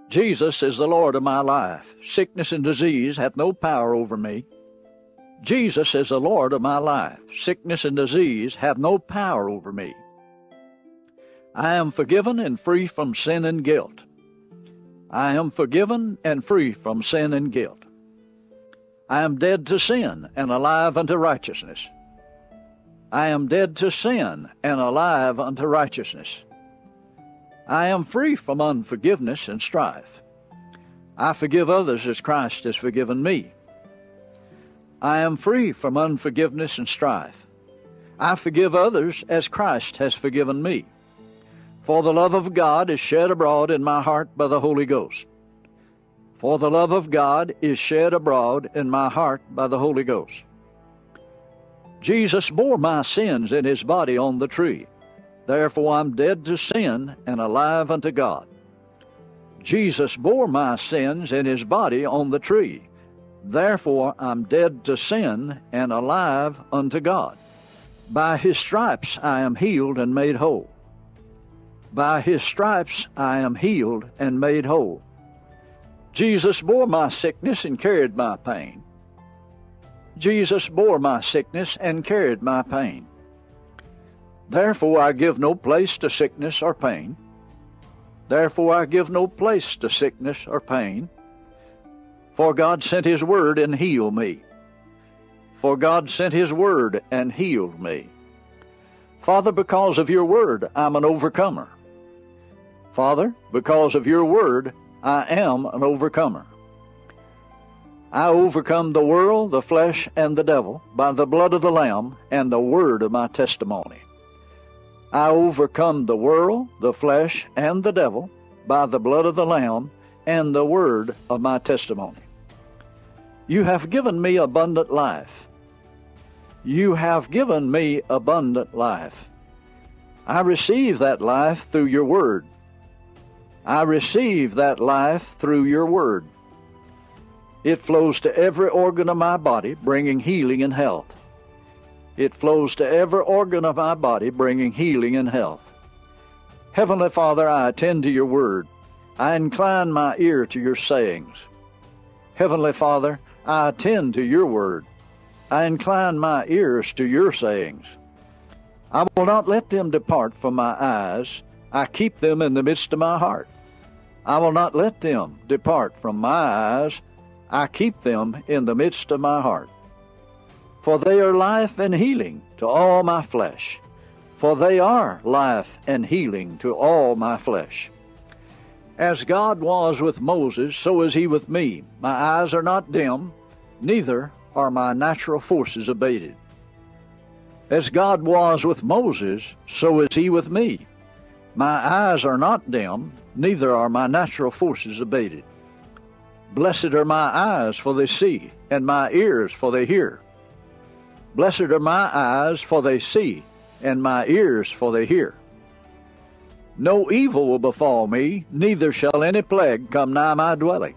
Jesus is the Lord of my life. Sickness and disease hath no power over me. Jesus is the Lord of my life. Sickness and disease hath no power over me. I am forgiven and free from sin and guilt. I am forgiven and free from sin and guilt. I am dead to sin and alive unto righteousness. I am dead to sin and alive unto righteousness. I am free from unforgiveness and strife. I forgive others as Christ has forgiven me. I am free from unforgiveness and strife. I forgive others as Christ has forgiven me. For the love of God is shed abroad in my heart by the Holy Ghost. For the love of God is shed abroad in my heart by the Holy Ghost. Jesus bore my sins in his body on the tree. Therefore I'm dead to sin and alive unto God. Jesus bore my sins in his body on the tree. Therefore I'm dead to sin and alive unto God. By his stripes I am healed and made whole. By his stripes I am healed and made whole. Jesus bore my sickness and carried my pain. Jesus bore my sickness and carried my pain. Therefore I give no place to sickness or pain. Therefore I give no place to sickness or pain. For God sent his word and healed me. For God sent his word and healed me. Father, because of your word, I'm an overcomer. Father, because of your word, I am an overcomer. I overcome the world, the flesh, and the devil by the blood of the Lamb and the word of my testimony. I overcome the world, the flesh, and the devil by the blood of the Lamb and the word of my testimony. You have given me abundant life. You have given me abundant life. I receive that life through your word. I receive that life through your word. It flows to every organ of my body, bringing healing and health. It flows to every organ of my body, bringing healing and health. Heavenly Father, I attend to your word. I incline my ear to your sayings. Heavenly Father, I attend to your word. I incline my ears to your sayings. I will not let them depart from my eyes. I keep them in the midst of my heart. I will not let them depart from my eyes. I keep them in the midst of my heart. For they are life and healing to all my flesh. For they are life and healing to all my flesh. As God was with Moses, so is he with me. My eyes are not dim, neither are my natural forces abated. As God was with Moses, so is he with me. My eyes are not dim, neither are my natural forces abated. Blessed are my eyes, for they see, and my ears, for they hear. Blessed are my eyes, for they see, and my ears, for they hear. No evil will befall me, neither shall any plague come nigh my dwelling.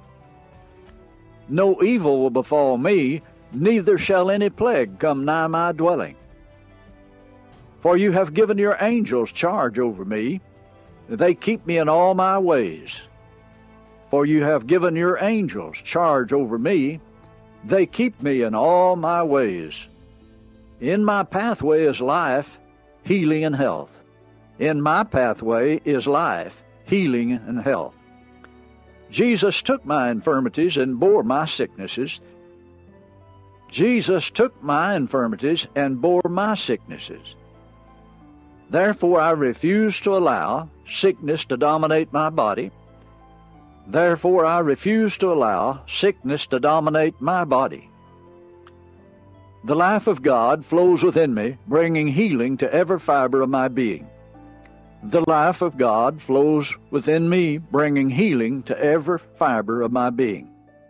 No evil will befall me, neither shall any plague come nigh my dwelling. For you have given your angels charge over me. They keep me in all my ways. For you have given your angels charge over me. They keep me in all my ways. In my pathway is life, healing, and health. In my pathway is life, healing, and health. Jesus took my infirmities and bore my sicknesses. Jesus took my infirmities and bore my sicknesses. Therefore I refuse to allow sickness to dominate my body. Therefore I refuse to allow sickness to dominate my body. The life of God flows within me, bringing healing to every fiber of my being. The life of God flows within me, bringing healing to every fiber of my being.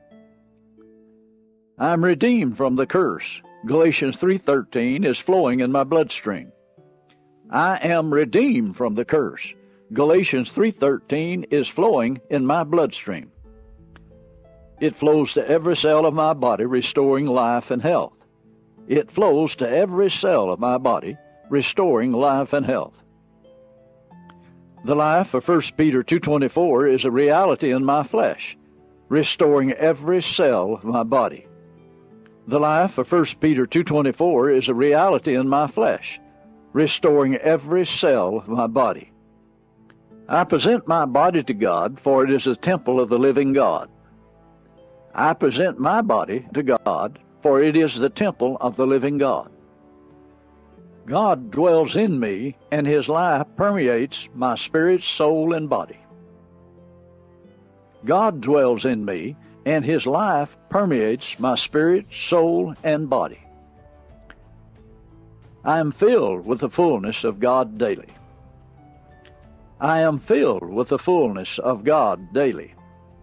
I am redeemed from the curse. Galatians 3:13 is flowing in my bloodstream. I am redeemed from the curse. Galatians 3:13 is flowing in my bloodstream. It flows to every cell of my body, restoring life and health. It flows to every cell of my body, restoring life and health. The life of 1 Peter 2:24 is a reality in my flesh, restoring every cell of my body. The life of 1 Peter 2:24 is a reality in my flesh, restoring every cell of my body. I present my body to God, for it is a temple of the living God. I present my body to God, for it is the temple of the living God. God dwells in me, and His life permeates my spirit, soul, and body. God dwells in me, and His life permeates my spirit, soul, and body. I am filled with the fullness of God daily. I am filled with the fullness of God daily.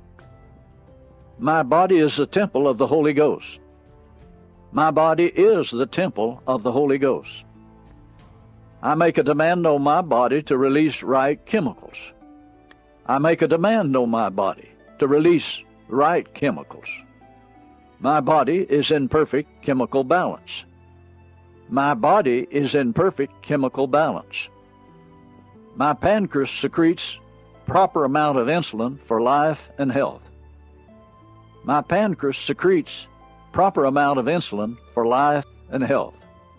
My body is the temple of the Holy Ghost. My body is the temple of the Holy Ghost. I make a demand on my body to release right chemicals. I make a demand on my body to release right chemicals. My body is in perfect chemical balance. My body is in perfect chemical balance. My pancreas secretes proper amount of insulin for life and health. My pancreas secretes proper amount of insulin for life and health.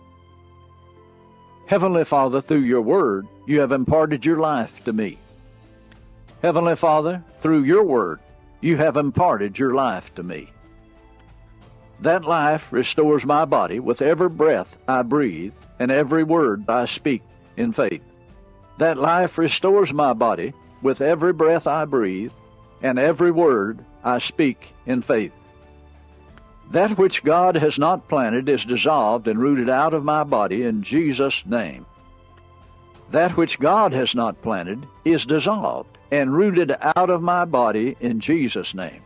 Heavenly Father, through your word, you have imparted your life to me. Heavenly Father, through your word, you have imparted your life to me. That life restores my body with every breath I breathe and every word I speak in faith. That life restores my body with every breath I breathe and every word I speak in faith. That which God has not planted is dissolved and rooted out of my body in Jesus' name. That which God has not planted is dissolved and rooted out of my body in Jesus' name.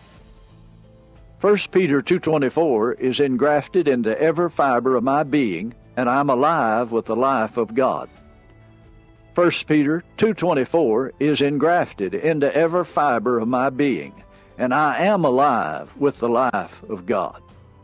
1 Peter 2:24 is engrafted into every fiber of my being, and I'm alive with the life of God. 1 Peter 2:24 is engrafted into every fiber of my being, and I am alive with the life of God.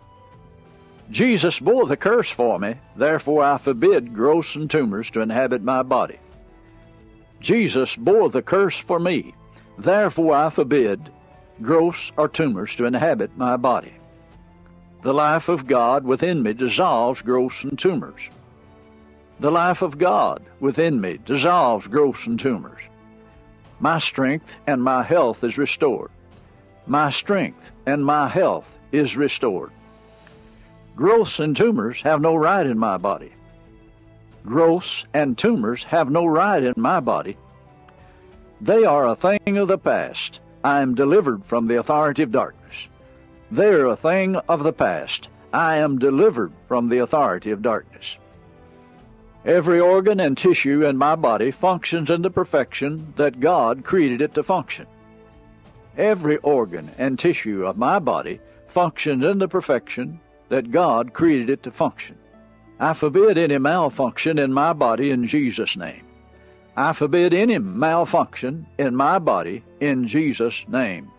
Jesus bore the curse for me, therefore I forbid growths and tumors to inhabit my body. Jesus bore the curse for me, therefore I forbid growths or tumors to inhabit my body. The life of God within me dissolves growths and tumors. The life of God within me dissolves growths and tumors. My strength and my health is restored. My strength and my health is restored. Growths and tumors have no right in my body. Growths and tumors have no right in my body. They are a thing of the past. I am delivered from the authority of darkness. They are a thing of the past. I am delivered from the authority of darkness. Every organ and tissue in my body functions in the perfection that God created it to function. Every organ and tissue of my body functions in the perfection that God created it to function. I forbid any malfunction in my body in Jesus' name. I forbid any malfunction in my body in Jesus' name.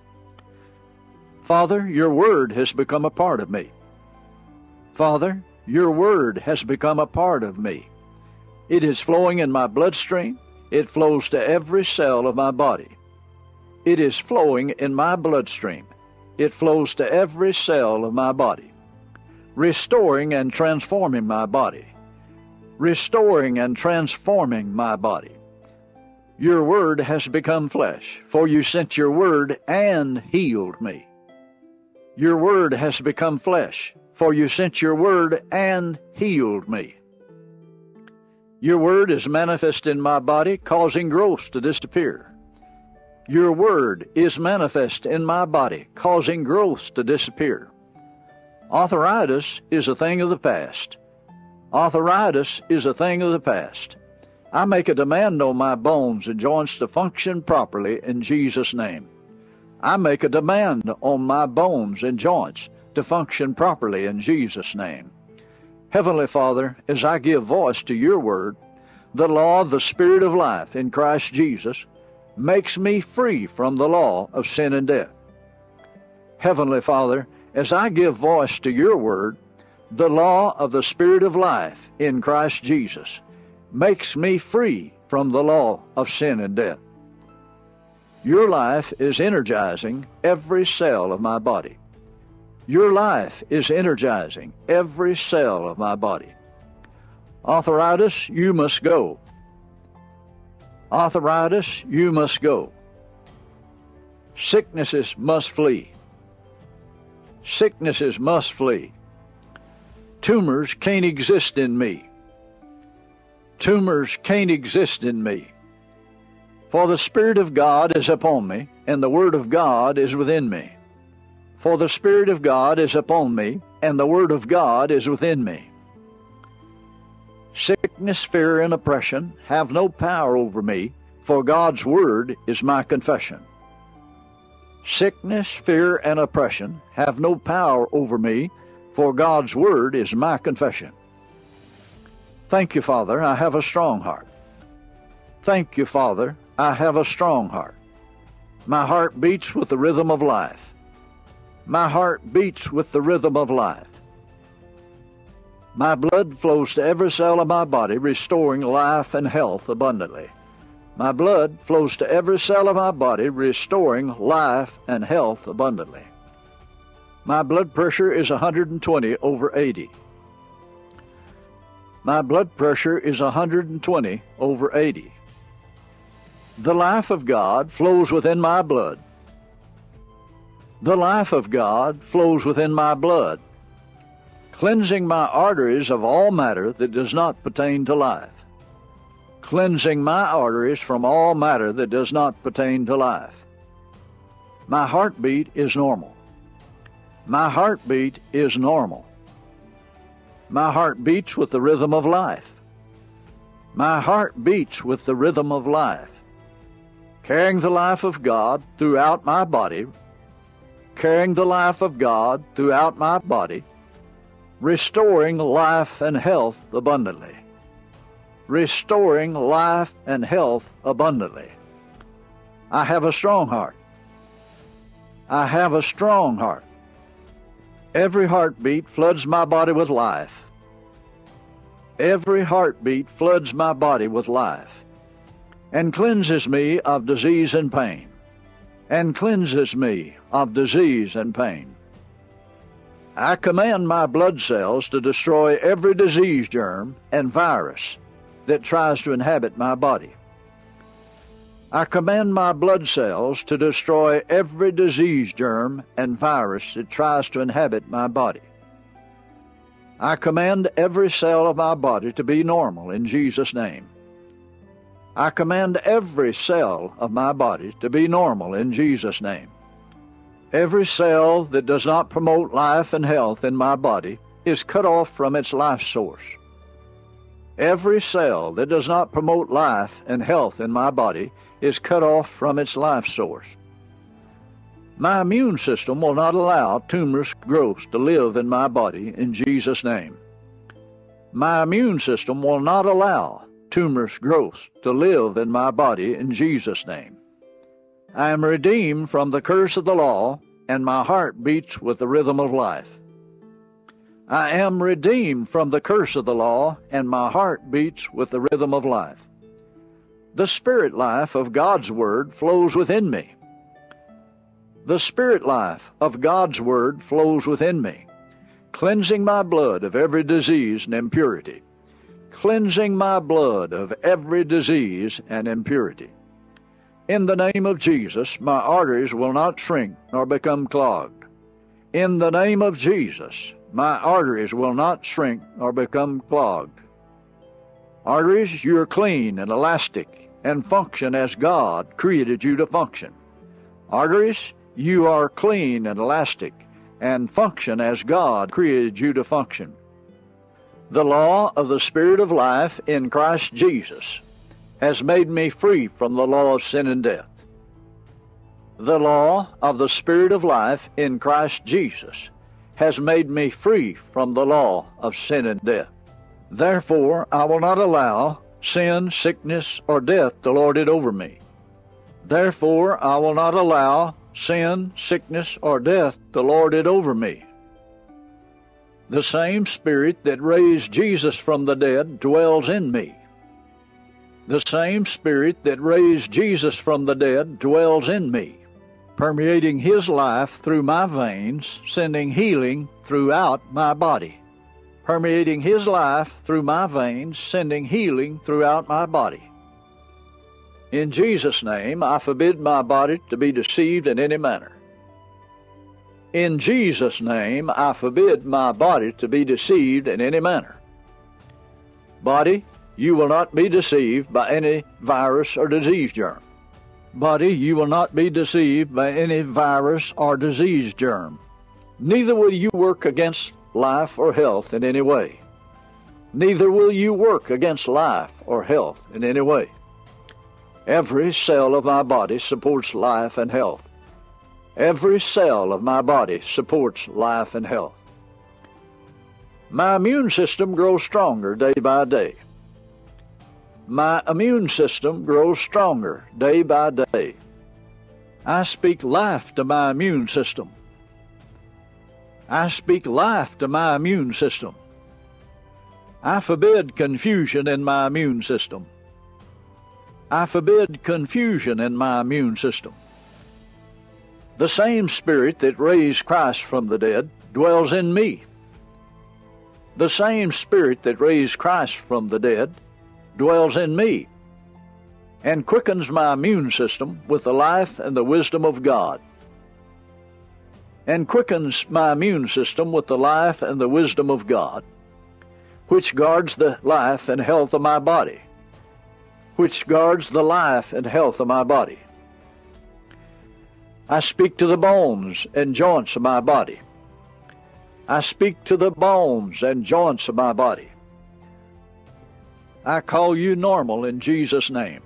Father, your word has become a part of me. Father, your word has become a part of me. It is flowing in my bloodstream. It flows to every cell of my body. It is flowing in my bloodstream. It flows to every cell of my body, restoring and transforming my body, restoring and transforming my body. Your word has become flesh, for you sent your word and healed me. Your word has become flesh, for you sent your word and healed me. Your word is manifest in my body, causing growths to disappear. Your word is manifest in my body, causing growths to disappear. Arthritis is a thing of the past. Arthritis is a thing of the past. I make a demand on my bones and joints to function properly in Jesus' name. I make a demand on my bones and joints to function properly in Jesus' name. Heavenly Father, as I give voice to your word, the law of the Spirit of life in Christ Jesus makes me free from the law of sin and death. Heavenly Father, as I give voice to your word, the law of the Spirit of life in Christ Jesus makes me free from the law of sin and death. Your life is energizing every cell of my body. Your life is energizing every cell of my body. Arthritis, you must go. Arthritis, you must go. Sicknesses must flee. Sicknesses must flee. Tumors can't exist in me. Tumors can't exist in me. For the Spirit of God is upon me, and the Word of God is within me. For the Spirit of God is upon me, and the Word of God is within me. Sickness, fear, and oppression have no power over me, for God's Word is my confession. Sickness, fear, and oppression have no power over me, for God's Word is my confession. Thank you, Father, I have a strong heart. Thank you, Father, I have a strong heart. My heart beats with the rhythm of life. My heart beats with the rhythm of life. My blood flows to every cell of my body, restoring life and health abundantly. My blood flows to every cell of my body, restoring life and health abundantly. My blood pressure is 120 over 80. My blood pressure is 120 over 80. The life of God flows within my blood. The life of God flows within my blood, cleansing my arteries of all matter that does not pertain to life. Cleansing my arteries from all matter that does not pertain to life. My heartbeat is normal. My heartbeat is normal. My heart beats with the rhythm of life. My heart beats with the rhythm of life, carrying the life of God throughout my body, carrying the life of God throughout my body, restoring life and health abundantly. Restoring life and health abundantly. I have a strong heart. I have a strong heart. Every heartbeat floods my body with life. Every heartbeat floods my body with life, and cleanses me of disease and pain, and cleanses me of disease and pain. I command my blood cells to destroy every disease germ and virus that tries to inhabit my body. I command my blood cells to destroy every disease germ and virus that tries to inhabit my body. I command every cell of my body to be normal in Jesus' name. I command every cell of my body to be normal in Jesus' name. Every cell that does not promote life and health in my body is cut off from its life source. Every cell that does not promote life and health in my body is cut off from its life source. My immune system will not allow tumorous growths to live in my body in Jesus' name. My immune system will not allow tumorous growths to live in my body in Jesus' name. I am redeemed from the curse of the law, and my heart beats with the rhythm of life. I am redeemed from the curse of the law, and my heart beats with the rhythm of life. The spirit life of God's Word flows within me. The spirit life of God's Word flows within me, cleansing my blood of every disease and impurity, cleansing my blood of every disease and impurity. In the name of Jesus, my arteries will not shrink nor become clogged. In the name of Jesus, my arteries will not shrink nor become clogged. Arteries, you are clean and elastic and function as God created you to function. Arteries, you are clean and elastic and function as God created you to function. The law of the Spirit of life in Christ Jesus has made me free from the law of sin and death. The law of the Spirit of life in Christ Jesus has made me free from the law of sin and death. Therefore, I will not allow sin, sickness, or death to lord it over me. Therefore, I will not allow sin, sickness, or death to lord it over me. The same Spirit that raised Jesus from the dead dwells in me. The same Spirit that raised Jesus from the dead dwells in me, permeating His life through my veins, sending healing throughout my body. Permeating His life through my veins, sending healing throughout my body. In Jesus' name, I forbid my body to be deceived in any manner. In Jesus' name, I forbid my body to be deceived in any manner. Body, you will not be deceived by any virus or disease germ. Body, you will not be deceived by any virus or disease germ. Neither will you work against life or health in any way. Neither will you work against life or health in any way. Every cell of my body supports life and health. Every cell of my body supports life and health. My immune system grows stronger day by day. My immune system grows stronger day by day. I speak life to my immune system. I speak life to my immune system. I forbid confusion in my immune system. I forbid confusion in my immune system. The same Spirit that raised Christ from the dead dwells in me. The same Spirit that raised Christ from the dead dwells in me and quickens my immune system with the life and the wisdom of God. And quickens my immune system with the life and the wisdom of God, which guards the life and health of my body. Which guards the life and health of my body. I speak to the bones and joints of my body. I speak to the bones and joints of my body. I call you normal in Jesus' name.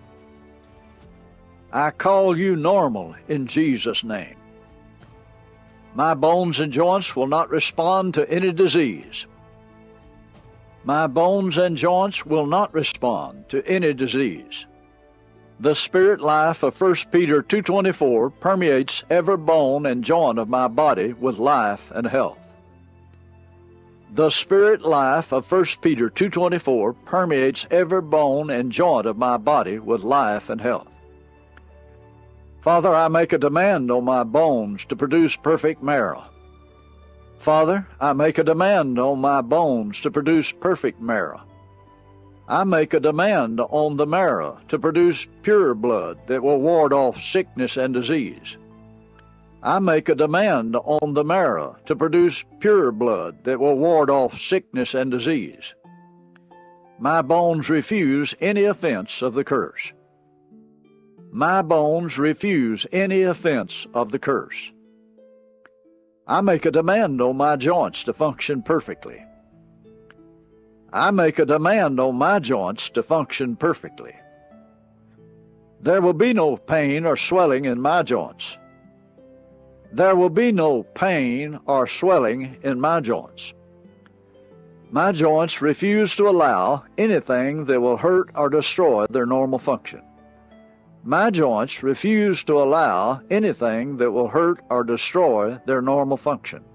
I call you normal in Jesus' name. My bones and joints will not respond to any disease. My bones and joints will not respond to any disease. The spirit life of 1 Peter 2:24 permeates every bone and joint of my body with life and health. The spirit life of 1 Peter 2:24 permeates every bone and joint of my body with life and health. Father, I make a demand on my bones to produce perfect marrow. Father, I make a demand on my bones to produce perfect marrow. I make a demand on the marrow to produce pure blood that will ward off sickness and disease. I make a demand on the marrow to produce pure blood that will ward off sickness and disease. My bones refuse any offense of the curse. My bones refuse any offense of the curse. I make a demand on my joints to function perfectly. I make a demand on my joints to function perfectly. There will be no pain or swelling in my joints. There will be no pain or swelling in my joints. My joints refuse to allow anything that will hurt or destroy their normal function. My joints refuse to allow anything that will hurt or destroy their normal function.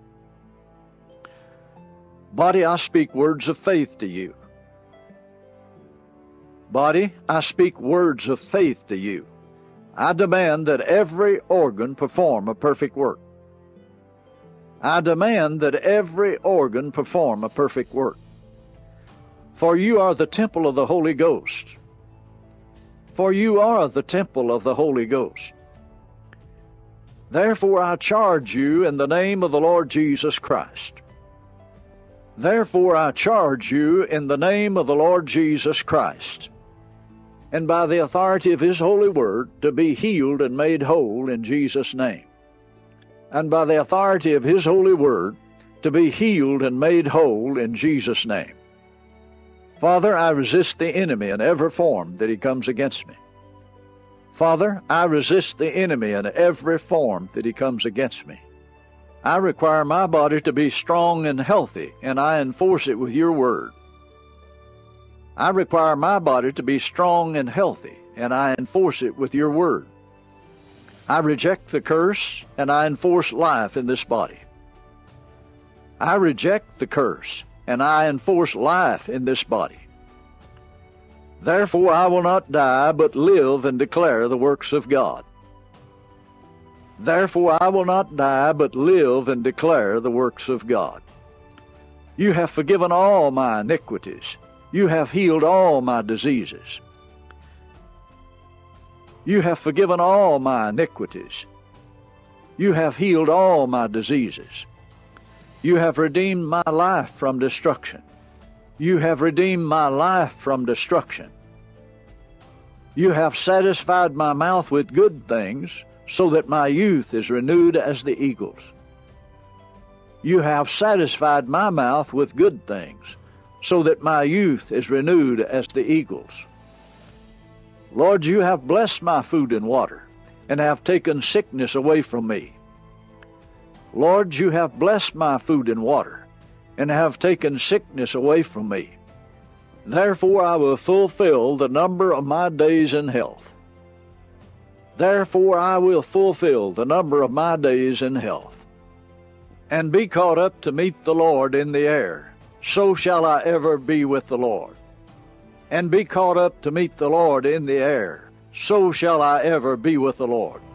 Body, I speak words of faith to you. Body, I speak words of faith to you. I demand that every organ perform a perfect work. I demand that every organ perform a perfect work. For you are the temple of the Holy Ghost. For you are the temple of the Holy Ghost. Therefore I charge you in the name of the Lord Jesus Christ. Therefore I charge you in the name of the Lord Jesus Christ, and by the authority of His holy word, to be healed and made whole in Jesus' name. And by the authority of His holy word, to be healed and made whole in Jesus' name. Father, I resist the enemy in every form that he comes against me. Father, I resist the enemy in every form that he comes against me. I require my body to be strong and healthy, and I enforce it with your word. I require my body to be strong and healthy, and I enforce it with your word. I reject the curse, and I enforce life in this body. I reject the curse, and I enforce life in this body. Therefore I will not die, but live and declare the works of God. Therefore I will not die, but live and declare the works of God. You have forgiven all my iniquities. You have healed all my diseases. You have forgiven all my iniquities. You have healed all my diseases. You have redeemed my life from destruction. You have redeemed my life from destruction. You have satisfied my mouth with good things, so that my youth is renewed as the eagles. You have satisfied my mouth with good things, so that my youth is renewed as the eagles. Lord, you have blessed my food and water, and have taken sickness away from me. Lord, you have blessed my food and water, and have taken sickness away from me. Therefore I will fulfill the number of my days in health. Therefore I will fulfill the number of my days in health, and be caught up to meet the Lord in the air. So shall I ever be with the Lord. And be caught up to meet the Lord in the air. So shall I ever be with the Lord.